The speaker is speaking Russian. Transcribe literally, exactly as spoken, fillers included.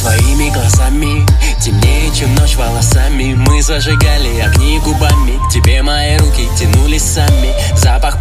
твоими глазами, темнее, чем ночь волосами. Мы зажигали огни губами, к тебе мои руки тянулись сами. Запах